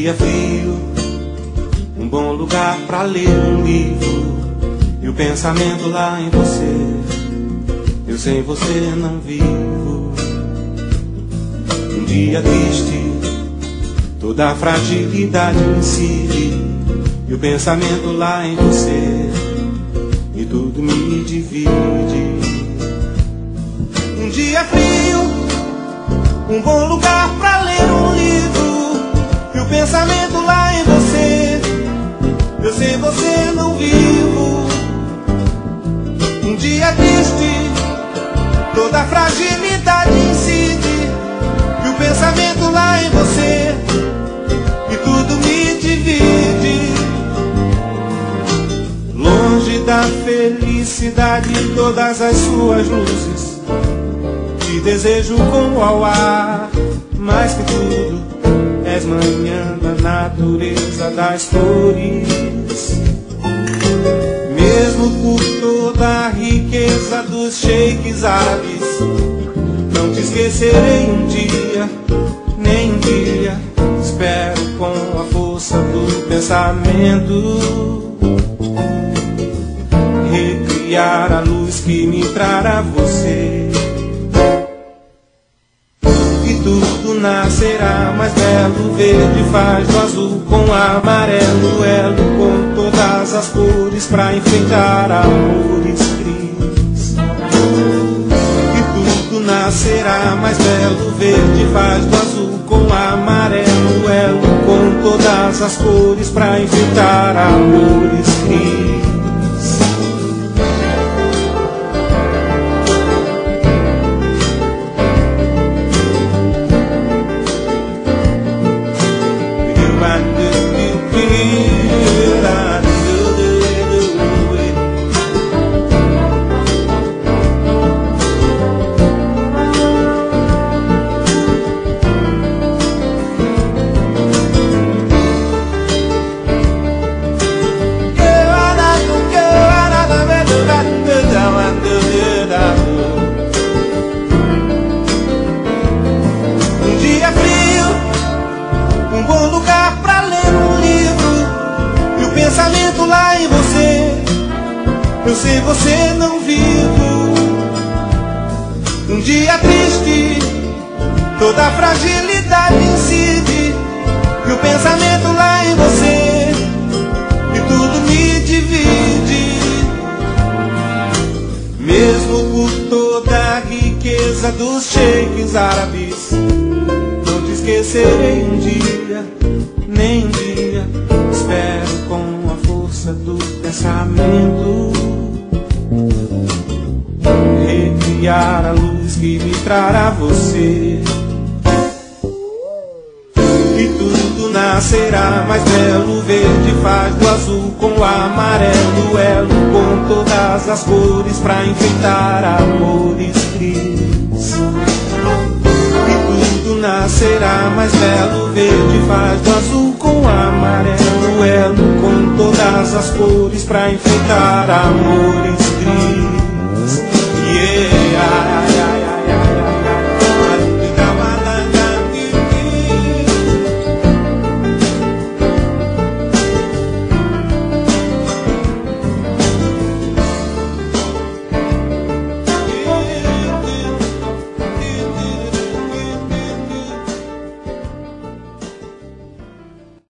dia frio, um bom lugar pra ler um livro, e o pensamento lá em você. Eu sem você não vivo. Um dia triste, toda a fragilidade incide, e o pensamento lá em você, e tudo me divide. Um dia frio, um bom lugar pra ler um livro, e o pensamento lá em você. Eu sem você não vivo. Um dia triste, toda a fragilidade incide, e o pensamento lá em você, e tudo me divide. Longe da felicidade e todas as suas luzes, te desejo como ao ar, mais que tudo, és manhã da natureza das flores. Mesmo por toda a riqueza dos sheiks árabes, não te esquecerei um dia, nem um dia. Espero com a força do pensamento recriar a luz que me trará você. E tudo nascerá mais belo, verde faz do azul com amarelo, elo com todas as cores pra enfrentar amores cris. E tudo nascerá mais belo, verde faz do azul com amarelo, elo com todas as cores pra enfrentar amores cris. Eu sem você não vivo. Um dia triste, toda a fragilidade incide, e o pensamento lá em você, e tudo me divide. Mesmo por toda a riqueza dos sheiks árabes, não te esquecerei um dia, nem um dia. Espero com a força do pensamento recriar a luz que me trará você. E tudo nascerá mais belo, verde faz do azul com o amarelo, elo com todas as cores pra enfeitar amores cris. E tudo nascerá mais belo, verde faz do azul com o amarelo, elo com todas as cores pra enfeitar amores cris.